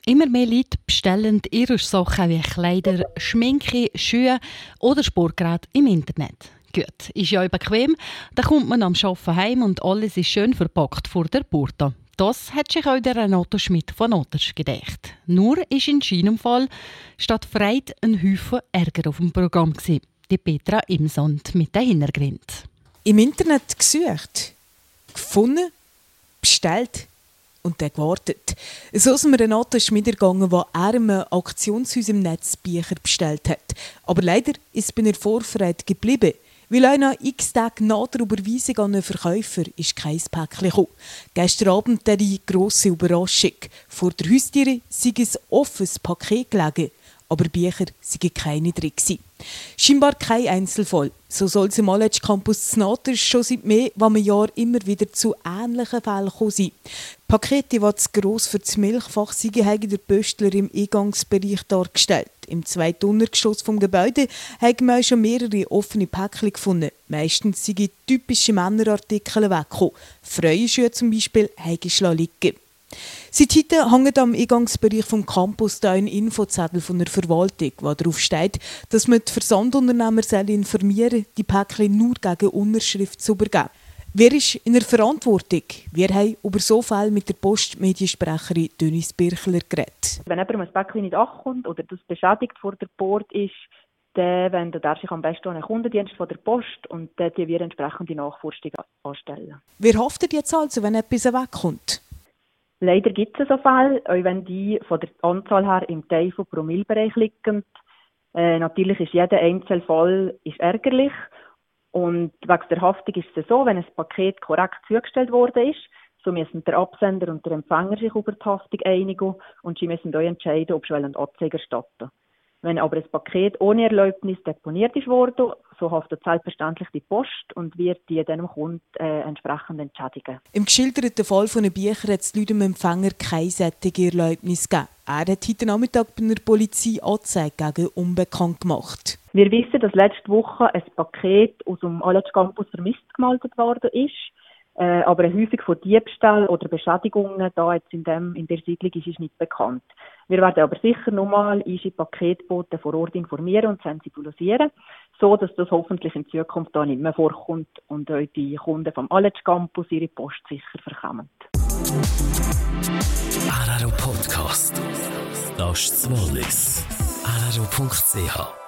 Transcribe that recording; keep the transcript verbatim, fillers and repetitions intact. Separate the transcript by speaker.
Speaker 1: Immer mehr Leute bestellen ihre Sachen wie Kleider, Schminke, Schuhe oder Sportgeräte im Internet. Gut, ist ja bequem, dann kommt man am Arbeiten heim und alles ist schön verpackt vor der Porta. Das hat sich auch der Renato Schmidt von Otters gedacht. Nur ist in seinem Fall statt Freude ein Haufen Ärger auf dem Programm gewesen. Die Petra Imsond mit dem Hintergrund.
Speaker 2: Im Internet gesucht, gefunden, bestellt und dann gewartet. So ist mir Renato Schmidt gegangen, wo er im Auktionshaus im Netz Bücher bestellt hat. Aber leider ist bei einer Vorfreude geblieben. Weil auch nach x Tagen nach der Überweisung an einen Verkäufer ist kein Päckchen gekommen. Gestern Abend eine grosse Überraschung. Vor der Haustüre sei ein offenes Paket gelegen, aber Bücher seien keine drin gewesen. Scheinbar kein Einzelfall. So soll es im Aletsch Campus Znaters schon seit mehr als einem Jahr immer wieder zu ähnlichen Fällen kommen sein. Pakete, die zu gross für das Milchfach seien, haben der Pöstler im Eingangsbereich dargestellt. Im zweiten Untergeschoss des Gebäudes haben wir schon mehrere offene Päckchen gefunden. Meistens seien typische Männerartikel weggekommen. Frauenschuhe zum Beispiel haben schon liegen. Seit heute hängt am Eingangsbereich des Campus da ein Infozettel von der Verwaltung, wo darauf steht, dass man die Versandunternehmer informieren soll, die Päckchen nur gegen Unterschrift zu übergeben. Wer ist in der Verantwortung? Wir haben über so Fälle mit der Postmediensprecherin Dönis Birchler geredet.
Speaker 3: Wenn jemand ein Päckchen nicht ankommt oder das beschädigt vor der Port ist, dann wendet er sich am besten an den Kundendienst von der Post und dann wir entsprechende Nachforstung anstellen.
Speaker 2: Wer haftet jetzt also, wenn etwas wegkommt?
Speaker 3: Leider gibt es so Fälle, auch wenn die von der Anzahl her im Teil von Promillebereich liegen. Äh, natürlich ist jeder Einzelfall ist ärgerlich. Und wegen der Haftung ist es so, wenn ein Paket korrekt zugestellt worden ist, so müssen der Absender und der Empfänger sich über die Haftung einigen und sie müssen auch entscheiden, ob sie eine Anzeige erstatten. Wenn aber ein Paket ohne Erlaubnis deponiert ist worden, so haftet selbstverständlich die Post und wird die dem Kunden äh, entsprechend entschädigen.
Speaker 2: Im geschilderten Fall von einem Bücher hat es Leuten dem Empfänger keine solche Erlaubnis gegeben. Er hat heute Nachmittag bei einer Polizei Anzeige gegen unbekannt gemacht.
Speaker 3: Wir wissen, dass letzte Woche ein Paket aus dem Aletsch Campus vermisst gemeldet worden ist. Äh, aber eine Häufung von Diebstahl oder Beschädigungen da jetzt in, dem, in der Siedlung ist, ist nicht bekannt. Wir werden aber sicher nochmal unsere Paketboten vor Ort informieren und sensibilisieren, so dass das hoffentlich in Zukunft da nicht mehr vorkommt und auch die Kunden vom Aletsch Campus ihre Post sicher bekommen.
Speaker 4: A R A R O Podcast. Das ist das Wallis. A R A R O Punkt C H